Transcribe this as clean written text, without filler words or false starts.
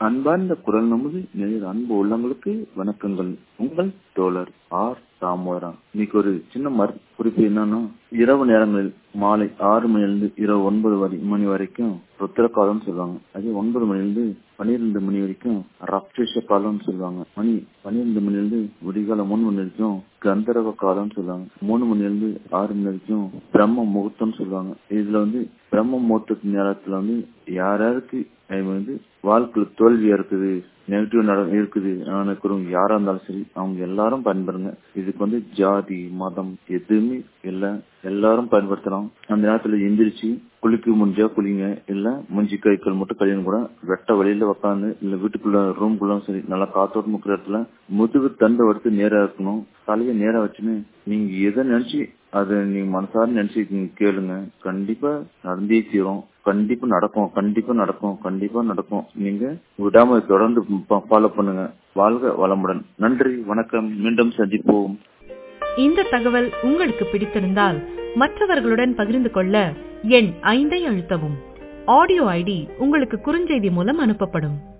அன்பார்ந்த குரல் நமது நேயர் அன்பு உள்ளங்களுக்கு வணக்கங்கள். உங்கள் தோழர் ஆர் தாமோதரன். இன்னைக்கு ஒரு சின்ன குறிப்பு என்னன்னா, இரவு நேரங்களில் மாலை 6 மணிலிருந்து இரவு 9 மணி வரைக்கும் ருத்ர காலம் சொல்லுவாங்க. அதே 9 மணிலிருந்து 12 மணி வரைக்கும் ராட்சச காலம் சொல்லுவாங்க. மணி 12 மணிலிருந்து விடிகால 3 மணி வரைக்கும் கந்தரவ காலம் சொல்லுவாங்க. 3 மணிலிருந்து 6 மணி வரைக்கும் பிரம்ம முகூர்த்தம் சொல்லுவாங்க. இதுல பிரம்ம முகூர்த்த நேரத்துல யாராருக்கு வாழ்க்கையில தோல்வியா இருக்குது, நெகட்டிவ் இருக்குது நினைக்கிறவங்க யாரா இருந்தாலும் சரி, அவங்க எல்லாரும் பயன்படுங்க. இதுக்கு ஜாதி மதம் எதுவுமே இல்ல, எல்லாரும் பயன்படுத்தலாம். அந்த நேரத்துல எந்திரிச்சு குளிக்க முடிஞ்சா குளிங்க, இல்ல மூஞ்சி கைகள் மட்டும் கல்யாணம் கூட வெட்ட வழியில உட்காந்து இல்ல வீட்டுக்குள்ள ரூம்குள்ள சரி நல்லா காத்தோட்டம் இருக்கிற இடத்துல முதுகு தண்டை வடுத்து நேரா இருக்கணும். தலையை நேரா வச்சுன்னு நீங்க எதை நினைச்சு அதை நீங்க மனசார நினைச்சு கேளுங்க. கண்டிப்பா நடந்தே தீரும். கண்டிப்பா நடக்கும், கண்டிப்பா நடக்கும், கண்டிப்பா நடக்கும். நீங்க விடாம தொடர்ந்து ஃபாலோ பண்ணுங்க. வாழ்க வளமுடன். நன்றி, வணக்கம். மீண்டும் சந்திப்போம். இந்த தகவல் உங்களுக்கு பிடித்திருந்தால் மற்றவர்களுடன் பகிர்ந்து கொள்ள எண் 5 அழுத்தவும். ஆடியோ ஐடி உங்களுக்கு குறுஞ்செய்தி மூலம் அனுப்பப்படும்.